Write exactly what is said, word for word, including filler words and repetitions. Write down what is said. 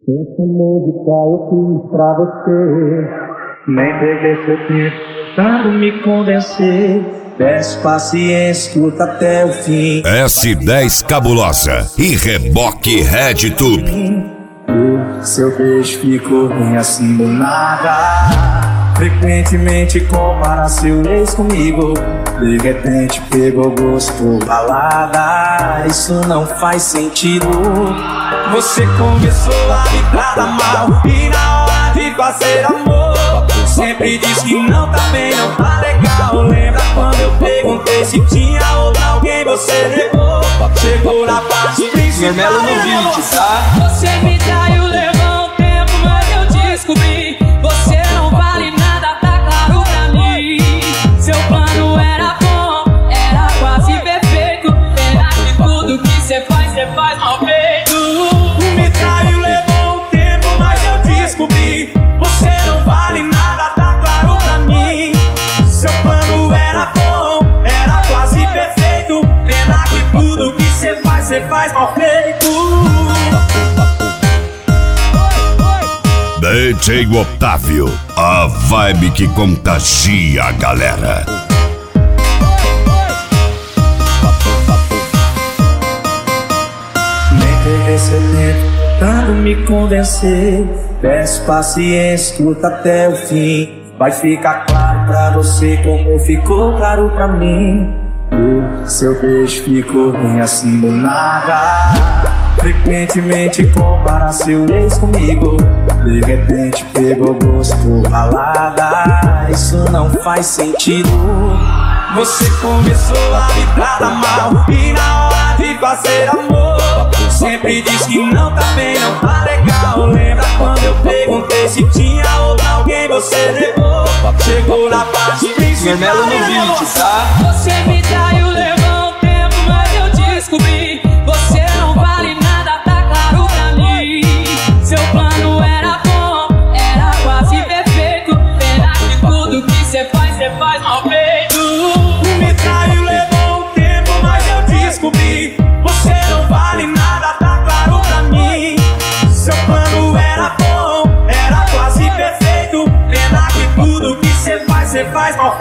Esse música eu fiz pra você. Nem peguei seu tempo tentando me convencer. Peço paciência, escuta até o fim. S dez Cabulosa e Reboque RedTube. Seu beijo ficou bem assim do nada. Frequentemente compara seu ex comigo. De repente pegou gosto por balada. Isso não faz sentido. Você começou a me tratar mal e na hora de fazer amor sempre diz que não tá bem, não tá legal. Lembra quando eu perguntei se tinha outra alguém, você negou. Chegou na parte principal no beat, tá? Você me traiu, levou um tempo, mas eu descobri. Você não vale nada, tá claro pra mim. Seu plano era bom, era quase perfeito. Pena que tudo que cê faz, cê faz mal feito. Me traiu, levou um tempo, mas eu descobri. Você não vale nada, tá claro pra mim. Seu plano era bom, era quase perfeito. Pena que tudo que cê faz, cê faz mal feito. D J Otávio, a vibe que contagia a galera. Nem perder seu tempo tentando me convencer. Peço paciência, escuta até o fim. Vai ficar claro pra você como ficou claro pra mim. Seu beijo ficou bem assim do nada. Frequentemente compara seu ex comigo. De repente pegou gosto por balada. Isso não faz sentido. Você começou a me tratar mal e na hora de fazer amor sempre diz que não tá bem, não tá legal. Lembra quando eu perguntei se tinha outra alguém, você negou. Chegou na parte principal no beat, tá? Você me traiu, levou um tempo, mas eu descobri. Você não vale nada, tá claro pra mim. Seu plano era bom, era quase perfeito. Pena que tudo que cê faz, cê faz mal feito. Me traiu, levou um tempo, mas eu descobri. Você não vale nada, tá claro pra mim. Seu plano era bom, era quase perfeito. Pena que tudo que cê faz, cê faz mal